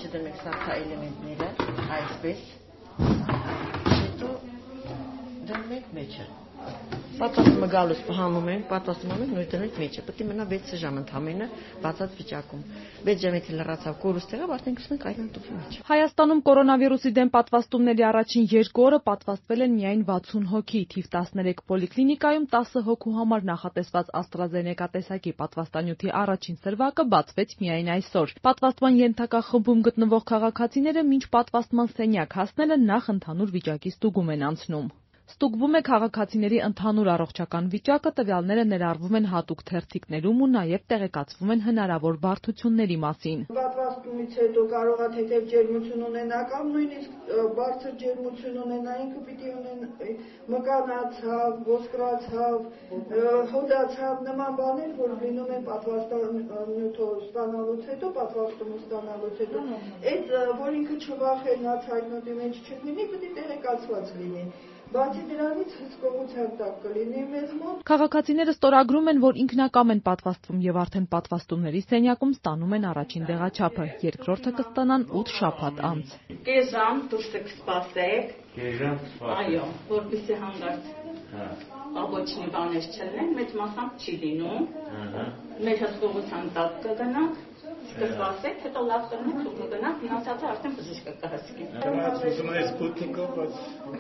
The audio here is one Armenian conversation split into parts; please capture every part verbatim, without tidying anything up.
մեջը դնենք սարքա էլեմենտները, այսպես, հետո դնում ենք մեջը։ Պատվաստումը գալուց հանում ենք, պատվաստում ենք նույն դնենք մեջը, պետք է մնա վեց ժամ ընդամենը բացած վիճակում։ վեց ժամից լրացավ կորուստեղը, արդեն գցում ենք այլն տուփի մեջ։ Հայաստանում կորոնավիրուսի դեմ պատվաստումների առաջին երկու օրը պատվաստվել են միայն վաթսուն հոգի, թիվ տասներեք պոլիկլինիկայում տասը հոգու համար նախատեսված AstraZeneca տեսակի պատվաստանյութի առաջին սրվակը բացվեց միայն այսօր։ Պատվաստման ենթակա խմբում գտնվող քաղաքացիները մինչ պատվաստման սենյակ հասնելը նախ ընդհանուր վիճակի ստուգում են անցնում։ Ստուգվում է քաղաքացիների ընդհանուր առողջական վիճակը, տվյալները ներառվում են հատուկ թերթիկներում ու նաև տեղեկացվում են հնարավոր բարդությունների մասին։ Պատվաստումից հետո կարող է թեթև ջերմություն ունենա կամ նույնիսկ բարձր ջերմություն ունենա, ինքը պիտի ունենա մկանացավ, ոսկրացավ, հոդացավ, նման բաներ, որ լինում են պատվաստանյութը ստանալուց հետո, պատվաստումը ստանալուց հետո, այդ որ ինքը չվախենա, ցայտնոտի մեջ չլինի, պիտի տեղեկացված լինի։ Բացի դրանից հսկողության տակ կլինի մեզ մոտ։ Քաղաքացիները ստորագրում են, որ ինքնակամ են պատվաստվում եւ արդեն պատվաստումների սենյակում ստանում են առաջին դեղաչափը, երկրորդը կստանան ութ շաբաթ անց։ Կես ժամ դուրս կսպասեք։ Կես ժամ սպասեք։ Այո, որպեսզի հանգարց աբոչնի բաներ չլինեն, մեծ մասամբ չի լինում։ Մեր հսկողության տակ կգնանք։ Կսպասեք, հետո լավ կրնենք ու կգնանք, մնացածը արդեն բժիշկը կհսկի։ Ուզում ես Սպուտնիկով, բայց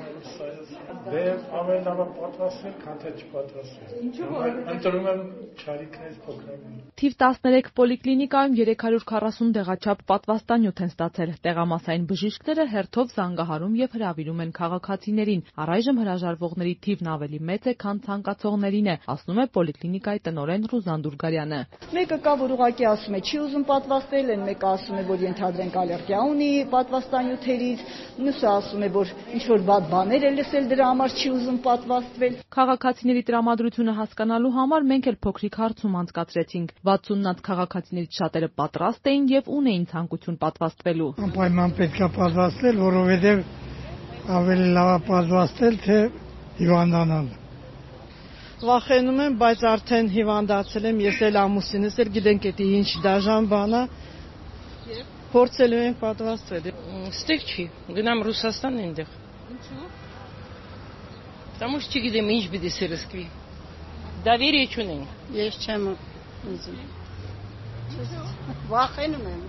դե ավելի լավ պատվաստել, քան թե չպատվաստել։ Ինչու՞ որ ընտրում եմ չարիքներ փոքրային։ Թիվ տասներեք պոլիկլինիկայում երեք հարյուր քառասուն դեղաչափ պատվաստանյութ են ստացել։ Տեղամասային բժիշկները հերթով զանգահարում եւ հրավիրում են քաղաքացիներին։ Առայժմ հրաժարվողների թիվն ավելի մեծ է, քան ցանկացողներին է, ասում է պոլիկլինիկայի տնօրեն Ռուզան Դուրգարյանը։ Մեկը կա, որ ուղղակի ասում է, չի ուզում պատվաստել, են մեկը ասում է, որ ենթադրենք ալերգիա ունի պատվաստանյութերից, մյուսը ասում է, որ ինչ որ վատ բաներ է լսել, դրա համար չի ուզում պատվաստվել։ Քաղաքացիների տրամադրությունը հասկանալու համար մենք էլ փոքրիկ հարցում անցկացրեցինք։ վաթսուննած քաղաքացիներից շատերը պատրաստ էին եւ ունեին ցանկություն պատվաստվելու։ Անպայման պետք է պատվաստել, որովհետեւ ավելի լավ է պատվաստել, թե հիվանդանալ։ Վախենում եմ, բայց արդեն հիվանդացել եմ, ես էլ ամուսինս էլ գիտենք էդի ինչ դաժան բան է։ Փորձելու ենք պատվաստվել։ Ստեղ չի, գնամ Ռուսաստան այնտեղ։ Ինչու՞։ Потому что չգիտեմ ինչ պիտի սրսկվի։ Доверие չունեմ։ Ես չեմ ուզում։ Վախենում եմ։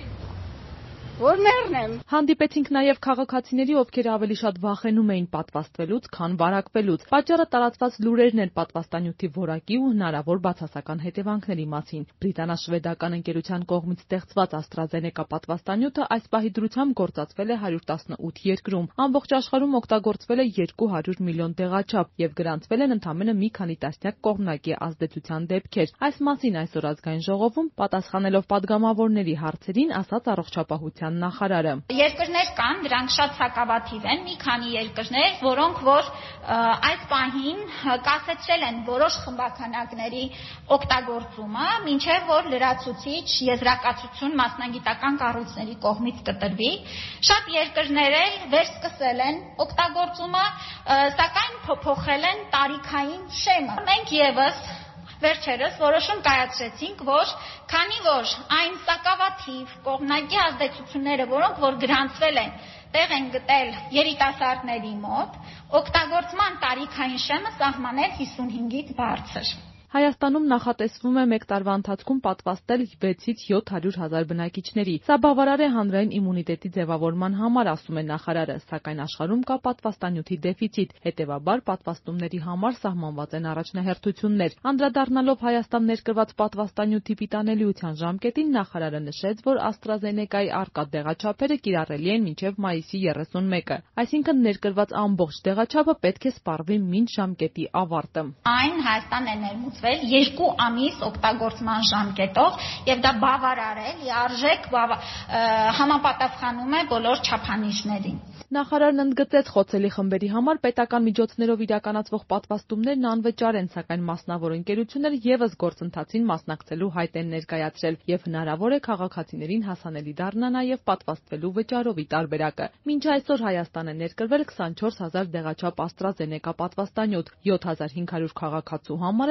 Որ մեռնեմ։ Հանդիպեցինք նաև քաղաքացիների, ովքեր ավելի շատ վախենում էին պատվաստվելուց, քան վարակվելուց։ Պատճառը տարածված լուրերն էր պատվաստանյութի որակի ու հնարավոր բացասական հետևանքների մասին։ Բրիտանա-շվեդական ընկերության կողմից ստեղծված AstraZeneca պատվաստանյութը այս պահի դրությամբ գործածվել է հարյուր տասնութ երկրում։ Ամբողջ աշխարհում օգտագործվել է երկու հարյուր միլիոն տեղաչափ եւ գրանցվել են ընդամենը մի քանի տասնյակ կողմնակի ազդեցության դեպքեր։ Այս մասին այսօր ազգային ժողովում պատասխանելով падգամավորների հարցերին ասաց առողջապահության նախարարը։ Երկրներ կան, դրանք շատ սակավաթիվ են, մի քանի երկրներ, որոնք որ այս պահին կասեցրել են որոշ խմբականակների օգտագործումը, մինչև որ լրացուցիչ եզրակացություն մասնագիտական կառույցների կողմից կտրվի։ Շատ երկրներ էլ վերսկսել են օգտագործումը, սակայն փոփոխել են տարիքային շեմը։ Մենք եւս վերջերս որոշում կայացրեցինք, որ քանի որ այն սակավաթիվ կողմնակի ազդեցությունները, որոնք որ գրանցվել են, տեղ են գտել երիտասարդների մոտ, օգտագործման տարիքային շեմը սահմանել հիսունհինգից բարձր։ Հայաստանում նախատեսվում է մեկ տարվա ընթացքում պատվաստել վեցից յոթ հարյուր հազար բնակիչների։ Սա բավարար է հանրային իմունիտետի ձևավորման համար, ասում է նախարարը, սակայն աշխարհում կա պատվաստանյութի դեֆիցիտ, հետևաբար պատվաստումների համար սահմանված են առաջնահերթություններ։ Անդրադառնալով Հայաստան ներկրված պատվաստանյութի պիտանելիության ժամկետին, նախարարը նշեց, որ AstraZeneca-ի առկա դեղաչափերը կիրառելի են մինչև մայիսի երեսունմեկը, այսինքն ներկրված ամբողջ դեղաչափը պետք է սպառվի մինչ ժամկետի ավարտը։ Այն Հայաստանն է ներմուծվել երկու ամիս օգտագործման ժամկետով եւ դա բավարար է, լիարժեք համապատասխանում է բոլոր չափանիշներին։ Նախարարն ընդգծեց, խոցելի խմբերի համար պետական միջոցներով իրականացվող պատվաստումներն անվճար են, սակայն մասնավոր ընկերություններ եւս գործընթացին մասնակցելու հայտ են ներկայացրել եւ հնարավոր է քաղաքացիներին հասանելի դառնա նաեւ պատվաստվելու վճարովի տարբերակը։ Մինչ այսօր Հայաստան է ներկրվել քսանչորս հազար դեղաչափ AstraZeneca պատվաստանյութ, յոթ հազար հինգ հարյուր քաղաքացու համար էլ տասնըրեք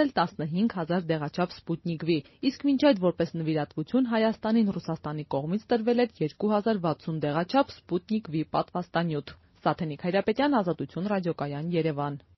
տասնհինգ հազար դեղաչափ Սպուտնիկ V, իսկ մինչ այդ որպես նվիրատվություն Հայաստանին Ռուսաստանի կողմից տրվել էր երկու հազար վաթսուն դեղաչափ Սպուտնիկ V պատվաստանյութ։ Սաթենիկ Հայրապետյան, Ազատություն ռադիոկայան, Երևան։